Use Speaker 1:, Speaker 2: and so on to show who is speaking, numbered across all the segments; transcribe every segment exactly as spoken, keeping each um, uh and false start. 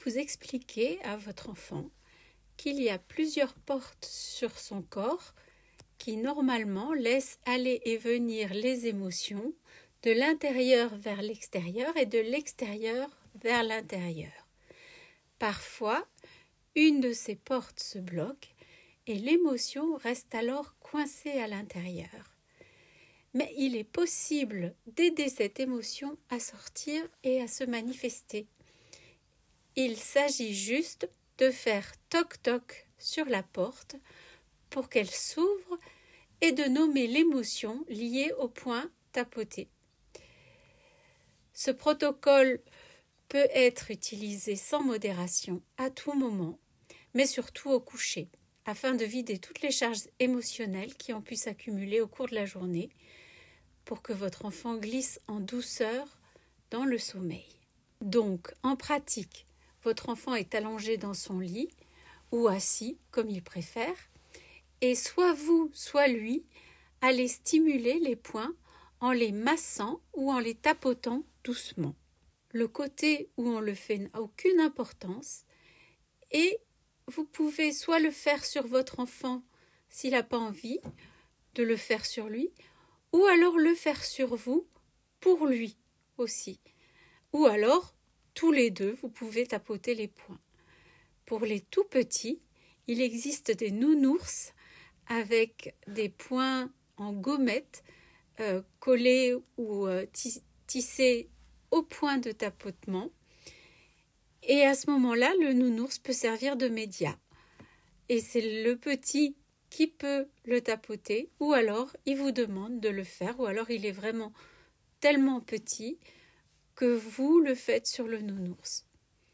Speaker 1: vous expliquez à votre enfant qu'il y a plusieurs portes sur son corps qui normalement laissent aller et venir les émotions de l'intérieur vers l'extérieur et de l'extérieur vers l'intérieur. Parfois, une de ces portes se bloque et l'émotion reste alors coincée à l'intérieur. Mais il est possible d'aider cette émotion à sortir et à se manifester. Il s'agit juste de faire toc-toc sur la porte pour qu'elle s'ouvre et de nommer l'émotion liée au point tapoté. Ce protocole peut être utilisé sans modération à tout moment, mais surtout au coucher, afin de vider toutes les charges émotionnelles qui ont pu s'accumuler au cours de la journée pour que votre enfant glisse en douceur dans le sommeil. Donc, en pratique, votre enfant est allongé dans son lit ou assis, comme il préfère, et soit vous, soit lui, allez stimuler les points en les massant ou en les tapotant doucement. Le côté où on le fait n'a aucune importance et vous pouvez soit le faire sur votre enfant s'il n'a pas envie de le faire sur lui, ou alors le faire sur vous pour lui aussi. Ou alors, tous les deux, vous pouvez tapoter les points. Pour les tout petits, il existe des nounours avec des points en gommette euh, collés ou euh, tissés au point de tapotement. Et à ce moment-là, le nounours peut servir de média. Et c'est le petit qui peut le tapoter, ou alors il vous demande de le faire, ou alors il est vraiment tellement petit que vous le faites sur le nounours.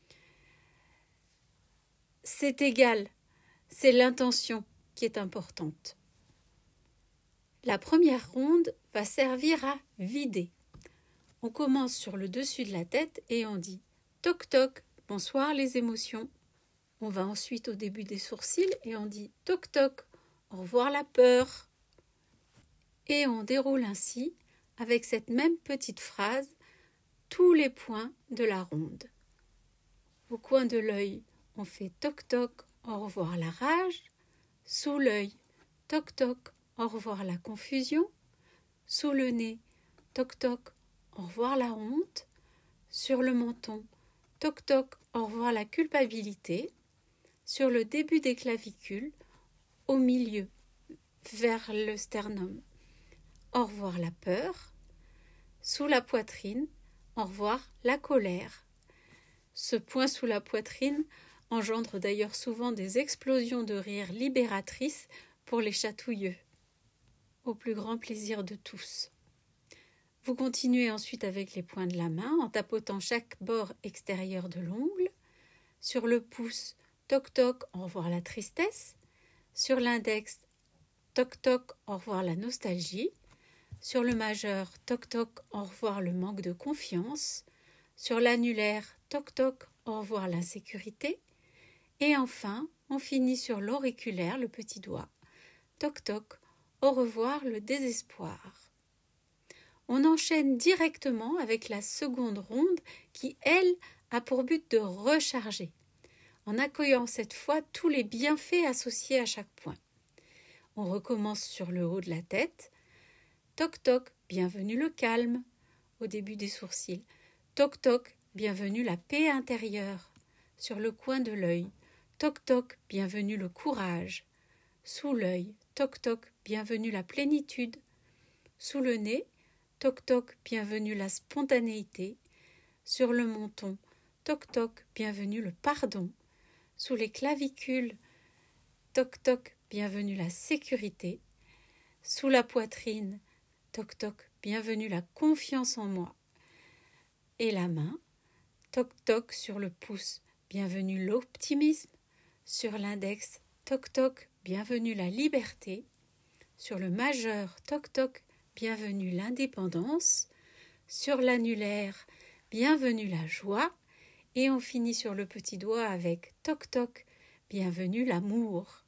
Speaker 1: C'est égal, c'est l'intention qui est importante. La première ronde va servir à vider. On commence sur le dessus de la tête et on dit « toc toc, bonsoir les émotions ». On va ensuite au début des sourcils et on dit « toc toc, au revoir la peur ». Et on déroule ainsi, avec cette même petite phrase, tous les points de la ronde. Au coin de l'œil, on fait toc toc, au revoir la rage. Sous l'œil, toc toc, au revoir la confusion. Sous le nez, toc toc, au revoir la honte. Sur le menton, toc toc, au revoir la culpabilité. Sur le début des clavicules, au milieu, vers le sternum, au revoir la peur. Sous la poitrine, au revoir la colère. Ce point sous la poitrine engendre d'ailleurs souvent des explosions de rire libératrices pour les chatouilleux, au plus grand plaisir de tous. Vous continuez ensuite avec les points de la main en tapotant chaque bord extérieur de l'ongle. Sur le pouce, toc toc, au revoir la tristesse. Sur l'index, toc toc, au revoir la nostalgie. Sur le majeur, toc toc, au revoir le manque de confiance. Sur l'annulaire, toc toc, au revoir l'insécurité. Et enfin, on finit sur l'auriculaire, le petit doigt. Toc toc, au revoir le désespoir. On enchaîne directement avec la seconde ronde qui, elle, a pour but de recharger, en accueillant cette fois tous les bienfaits associés à chaque point. On recommence sur le haut de la tête. Toc toc, bienvenue le calme, au début des sourcils. Toc toc, bienvenue la paix intérieure, sur le coin de l'œil. Toc toc, bienvenue le courage. Sous l'œil, toc toc, bienvenue la plénitude. Sous le nez, toc toc, bienvenue la spontanéité. Sur le menton, toc toc, bienvenue le pardon. Sous les clavicules, toc toc, bienvenue la sécurité. Sous la poitrine, toc toc, bienvenue la confiance en moi. Et la main, toc toc sur le pouce, bienvenue l'optimisme. Sur l'index, toc toc, bienvenue la liberté. Sur le majeur, toc toc, bienvenue l'indépendance. Sur l'annulaire, bienvenue la joie. Et on finit sur le petit doigt avec toc toc, bienvenue l'amour.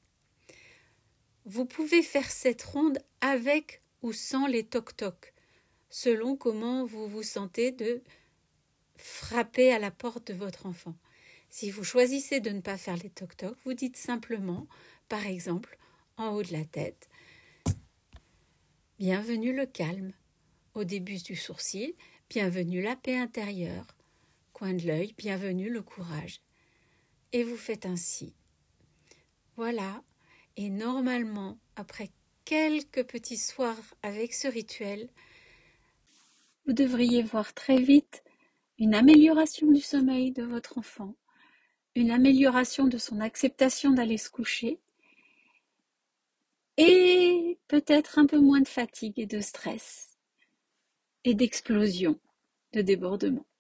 Speaker 1: Vous pouvez faire cette ronde avec ou sans les toc toc, selon comment vous vous sentez de frapper à la porte de votre enfant. Si vous choisissez de ne pas faire les toc-toc, vous dites simplement, par exemple, en haut de la tête, « Bienvenue le calme », au début du sourcil, « Bienvenue la paix intérieure », coin de l'œil, « Bienvenue le courage ». Et vous faites ainsi. Voilà, et normalement, après quelques petits soirs avec ce rituel, vous devriez voir très vite une amélioration du sommeil de votre enfant, une amélioration de son acceptation d'aller se coucher et peut-être un peu moins de fatigue et de stress et d'explosion, de débordement.